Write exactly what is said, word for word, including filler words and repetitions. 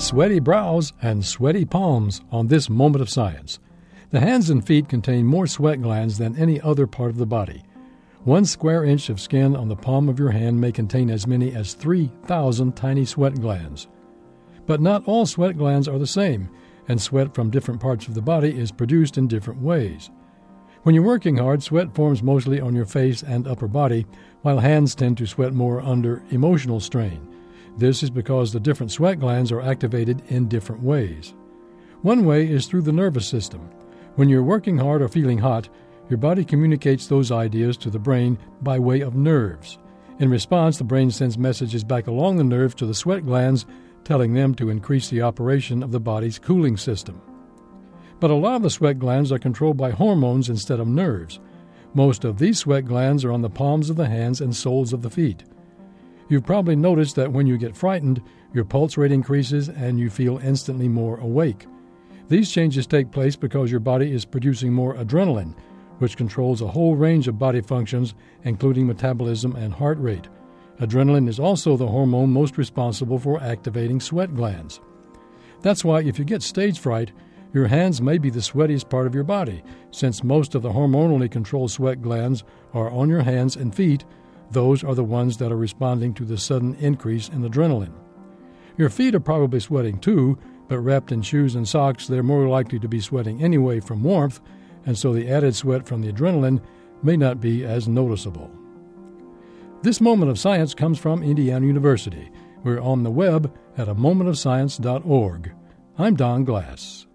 sweaty brows and sweaty palms on this moment of science. The hands and feet contain more sweat glands than any other part of the body. One square inch of skin on the palm of your hand may contain as many as three thousand tiny sweat glands. But not all sweat glands are the same, and sweat from different parts of the body is produced in different ways. When you're working hard, sweat forms mostly on your face and upper body, while hands tend to sweat more under emotional strain. This is because the different sweat glands are activated in different ways. One way is through the nervous system. When you're working hard or feeling hot, your body communicates those ideas to the brain by way of nerves. In response, the brain sends messages back along the nerves to the sweat glands, telling them to increase the operation of the body's cooling system. But a lot of the sweat glands are controlled by hormones instead of nerves. Most of these sweat glands are on the palms of the hands and soles of the feet. You've probably noticed that when you get frightened, your pulse rate increases and you feel instantly more awake. These changes take place because your body is producing more adrenaline, which controls a whole range of body functions, including metabolism and heart rate. Adrenaline is also the hormone most responsible for activating sweat glands. That's why if you get stage fright, your hands may be the sweatiest part of your body, since most of the hormonally controlled sweat glands are on your hands and feet. Those are the ones that are responding to the sudden increase in adrenaline. Your feet are probably sweating too, but wrapped in shoes and socks, they're more likely to be sweating anyway from warmth, and so the added sweat from the adrenaline may not be as noticeable. This Moment of Science comes from Indiana University. We're on the web at a moment of science dot org. I'm Don Glass.